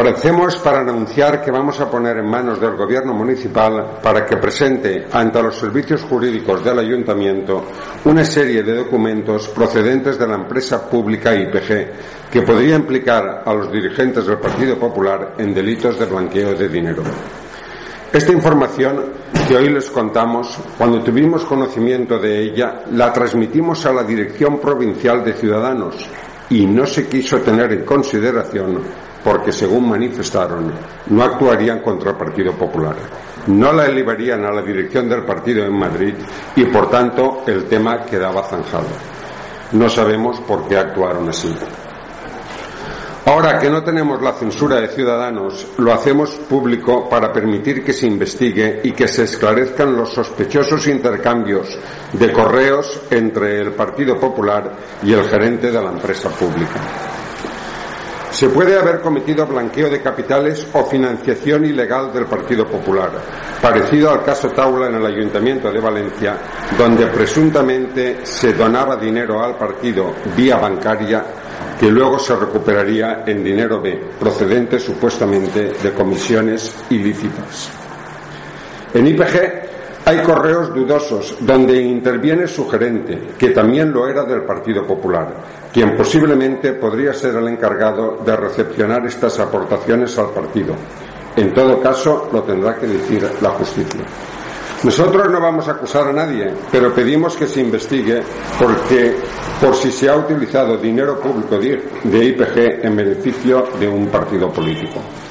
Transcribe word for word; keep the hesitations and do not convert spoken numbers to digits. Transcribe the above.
Comparecemos para anunciar que vamos a poner en manos del Gobierno municipal para que presente ante los servicios jurídicos del Ayuntamiento una serie de documentos procedentes de la empresa pública I P G que podría implicar a los dirigentes del Partido Popular en delitos de blanqueo de dinero. Esta información que hoy les contamos, cuando tuvimos conocimiento de ella, la transmitimos a la Dirección Provincial de Ciudadanos y no se quiso tener en consideración porque, según manifestaron, no actuarían contra el Partido Popular. No la elevarían a la dirección del partido en Madrid y, por tanto, el tema quedaba zanjado. No sabemos por qué actuaron así. Ahora que no tenemos la censura de Ciudadanos, lo hacemos público para permitir que se investigue y que se esclarezcan los sospechosos intercambios de correos entre el Partido Popular y el gerente de la empresa pública. Se puede haber cometido blanqueo de capitales o financiación ilegal del Partido Popular, parecido al caso Taula en el Ayuntamiento de Valencia, donde presuntamente se donaba dinero al partido vía bancaria que luego se recuperaría en dinero B, procedente supuestamente de comisiones ilícitas. En I P G hay correos dudosos donde interviene su gerente, que también lo era del Partido Popular, quien posiblemente podría ser el encargado de recepcionar estas aportaciones al partido. En todo caso, lo tendrá que decir la justicia. Nosotros no vamos a acusar a nadie, pero pedimos que se investigue porque, por si se ha utilizado dinero público de I P G en beneficio de un partido político.